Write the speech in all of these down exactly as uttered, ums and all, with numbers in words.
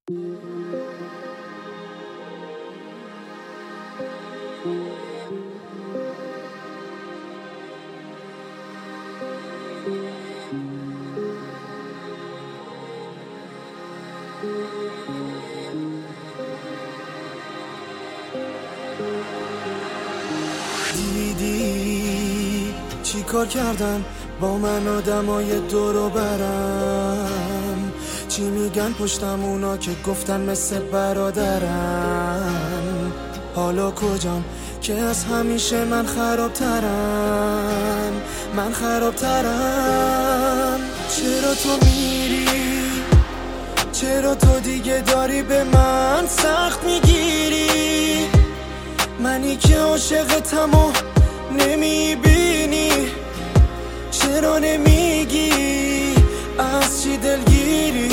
دیدی چی کار کردن با من آدمای دورو برم؟ چی میگن پشتم اونا که گفتن مثل برادرم؟ حالا کجام که از همیشه من خرابترم؟ من خرابترم. چرا تو میری؟ چرا تو دیگه داری به من سخت میگیری؟ منی که عاشقتم و نمیبینی، چرا نمیگی از چی دلگیری؟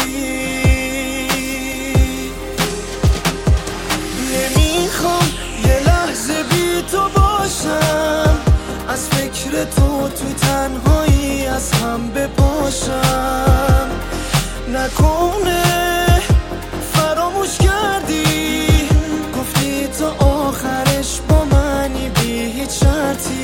نمیخوام یه لحظه بی تو باشم، از فکر تو تو تنهایی از هم بپاشم. نکنه فراموش کردی، گفتی تا آخرش با منی بی هیچ شرطی.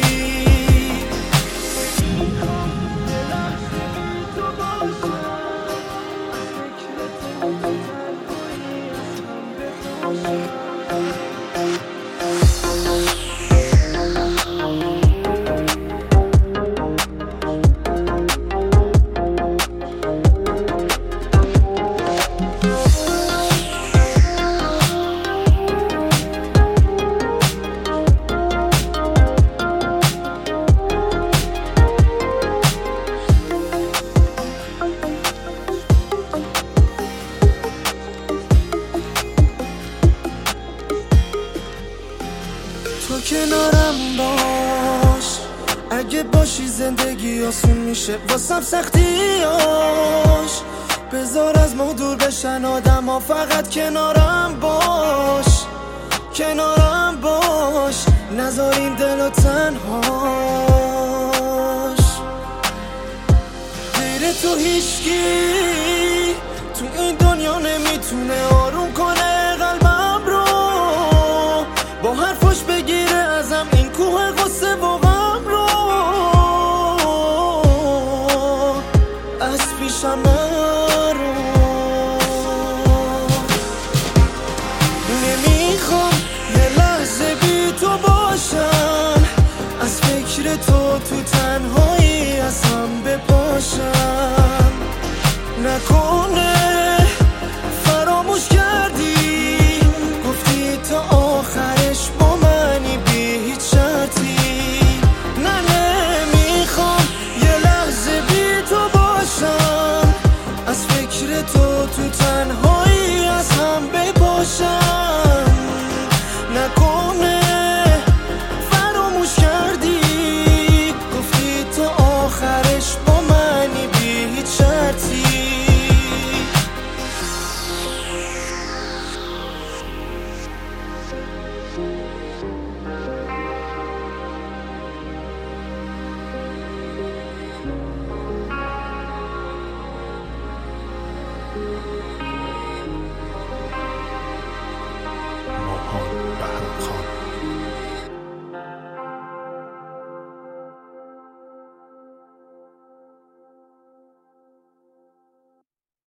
تو کنارم باش، اگه باشی زندگی آسون میشه واسم سختیاش. بذار از ما دور بشن آدم ها، فقط کنارم باش، کنارم باش. نذار این دلو تنهاش. غیر تو هیچکی تو این دنیا نمیتونه آروم کنه قلبم رو. با حرفش بگیره ازم این کوه غصه و غم رو، از پیشم نرو. نمیخوام یه لحظه بی تو باشم، از فکر تو تو تنهایی از هم بپاشم. نکنه فراموش کردی، گفتی تا آخرش با منی بی هیچ شرطی. نه نمیخوام یه لحظه بی تو باشم، از فکر تو تو تنهایی از هم بپاشم.